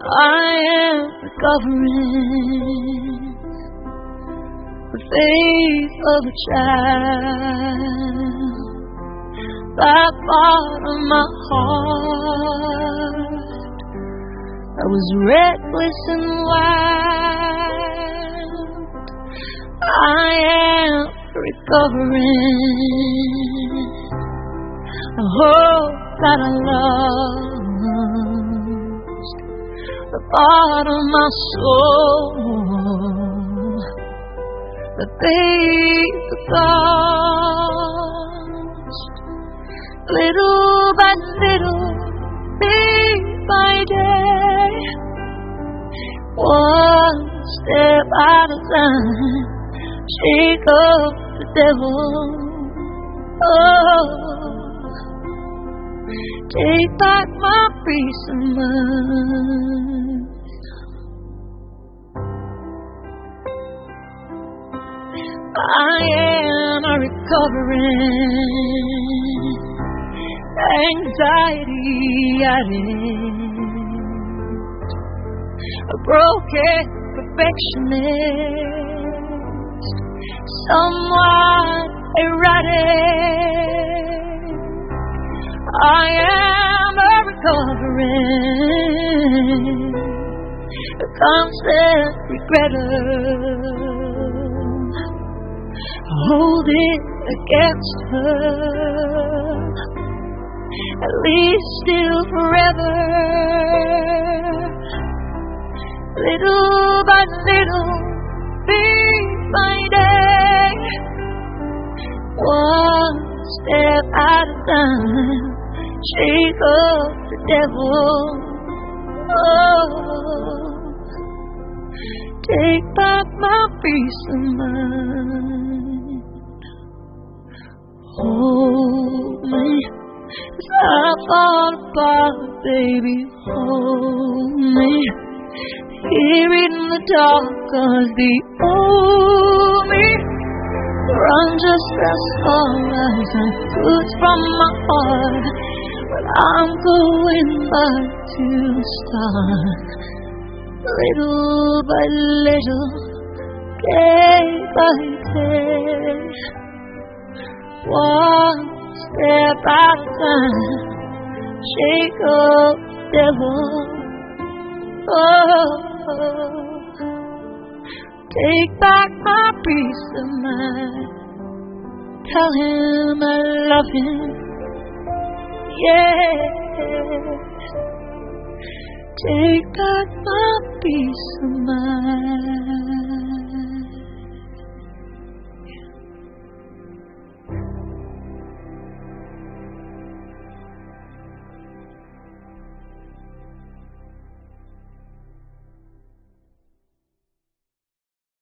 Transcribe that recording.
I am recovering the faith of a child. That part of my heart that was reckless and wild, I am recovering the hope that I lost, the part of my soul that paid the cost. Little by little, day by day, one step at a time, shake off the devil. Oh, take back my peace of mind. I am a recovering anxiety addict, a broken perfectionist, somewhat erratic. I am a recovering, a constant regretter, hold it against her, at least still forever. Little by little, day by day, one step at a time, shake off the devil. Oh, take back my peace of mind. Hold me as I fall apart, baby, hold me. Here in the dark, 'cause the old me run just as far as I could from my heart. But I'm going back to start, little by little, day by day, one step at a time, shake off the devil. Oh, take back my peace of mind. Tell him I love him. Yes, take back my peace of mind.